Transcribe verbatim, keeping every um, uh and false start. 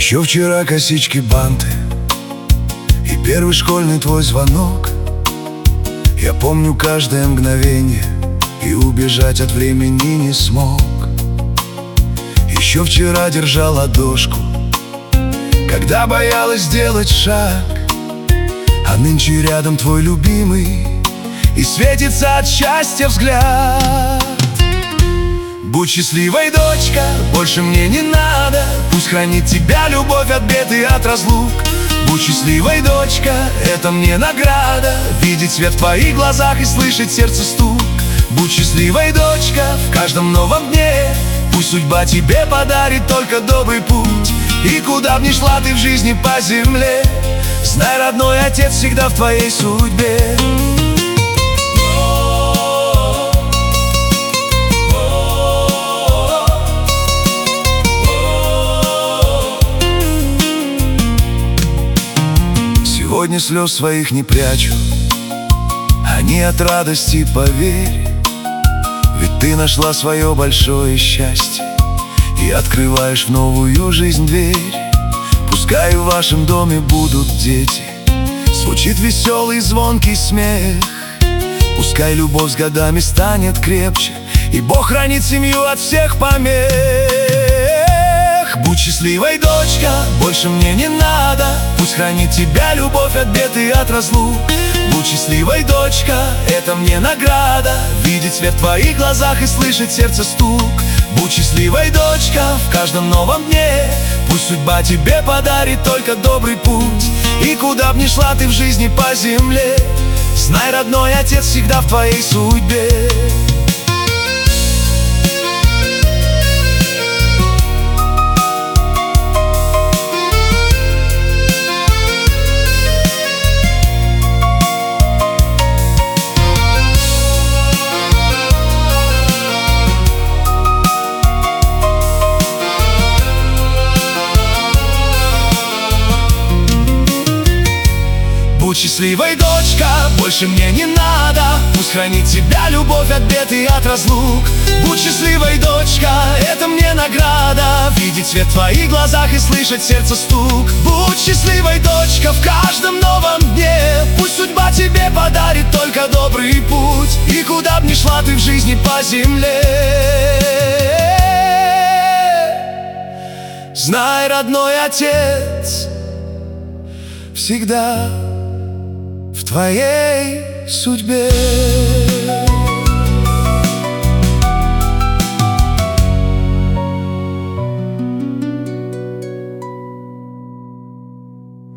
Еще вчера косички, банты и первый школьный твой звонок. Я помню каждое мгновение и убежать от времени не смог. Еще вчера держал ладошку, когда боялась сделать шаг, а нынче рядом твой любимый, и светится от счастья взгляд. Будь счастливой, дочка, больше мне не надо. Пусть хранит тебя любовь от бед и от разлук. Будь счастливой, дочка, это мне награда, видеть свет в твоих глазах и слышать сердце стук. Будь счастливой, дочка, в каждом новом дне. Пусть судьба тебе подарит только добрый путь. И куда б ни шла ты в жизни по земле, знай, родной отец всегда в твоей судьбе. Сегодня слез своих не прячу, они от радости, поверь. Ведь ты нашла свое большое счастье и открываешь в новую жизнь дверь. Пускай в вашем доме будут дети, звучит веселый звонкий смех. Пускай любовь с годами станет крепче, и Бог хранит семью от всех помех. Будь счастливой, дочка, больше мне не надо. Пусть хранит тебя любовь от бед и от разлук. Будь счастливой, дочка, это мне награда, видеть свет в твоих глазах и слышать сердце стук. Будь счастливой, дочка, в каждом новом дне. Пусть судьба тебе подарит только добрый путь. И куда б ни шла ты в жизни по земле, знай, родной отец всегда в твоей судьбе. Будь счастливой, дочка, больше мне не надо. Пусть хранит тебя любовь от бед и от разлук. Будь счастливой, дочка, это мне награда, видеть свет в твоих глазах и слышать сердце стук. Будь счастливой, дочка, в каждом новом дне. Пусть судьба тебе подарит только добрый путь. И куда б ни шла ты в жизни по земле, знай, родной отец всегда в твоей судьбе.